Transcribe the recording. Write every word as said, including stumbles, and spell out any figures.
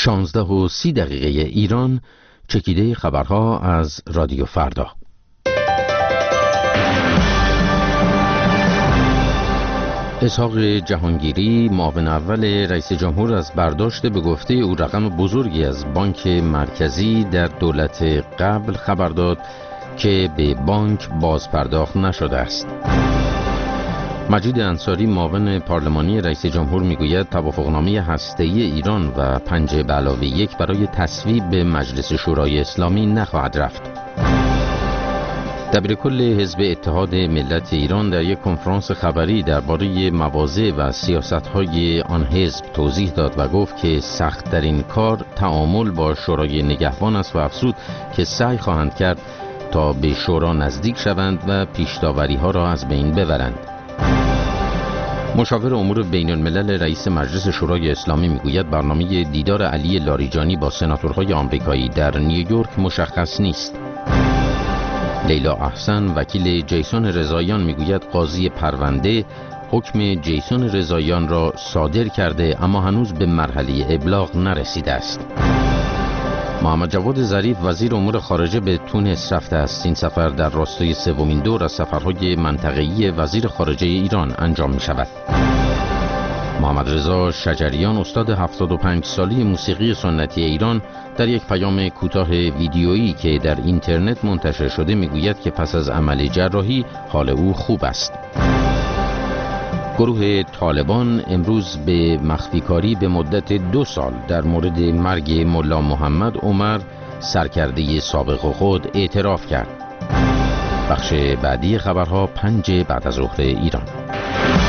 شانزده و سی دقیقه ایران، چکیده خبرها از رادیو فردا. اسحاق جهانگیری، معاون اول رئیس جمهور، از برداشت به گفته او رقم بزرگی از بانک مرکزی در دولت قبل خبر داد که به بانک باز پرداخت نشده است. مجید انصاری، معاون پارلمانی رئیس جمهور، میگوید توافقنامه هسته‌ای ایران و پنج به علاوه یک برای تصویب به مجلس شورای اسلامی نخواهد رفت. دبیرکل حزب اتحاد ملت ایران در یک کنفرانس خبری درباره مواضع و سیاست‌های آن حزب توضیح داد و گفت که سخت‌ترین کار تعامل با شورای نگهبان است و افزود که سعی خواهند کرد تا به شورا نزدیک شوند و پیش‌داوری‌ها را از بین ببرند. مشاور امور بین الملل رئیس مجلس شورای اسلامی میگوید برنامه دیدار علی لاریجانی با سناتورهای آمریکایی در نیویورک مشخص نیست. لیلا احسن، وکیل جیسون رضاییان، میگوید قاضی پرونده حکم جیسون رضاییان را صادر کرده اما هنوز به مرحله ابلاغ نرسیده است. محمد جواد ظریف، وزیر امور خارجه، به تونس رفته است. این سفر در راستای سومین دور از سفرهای منطقه‌ای وزیر خارجه ایران انجام می شود. محمد رضا شجریان، استاد هفتاد و پنج سالی موسیقی سنتی ایران، در یک پیام کوتاه ویدیویی که در اینترنت منتشر شده میگوید که پس از عمل جراحی حال او خوب است. گروه طالبان امروز به مخفیکاری به مدت دو سال در مورد مرگ ملا محمد عمر، سرکرده سابق خود، اعتراف کرد. بخش بعدی خبرها پنج بعد از ظهر ایران.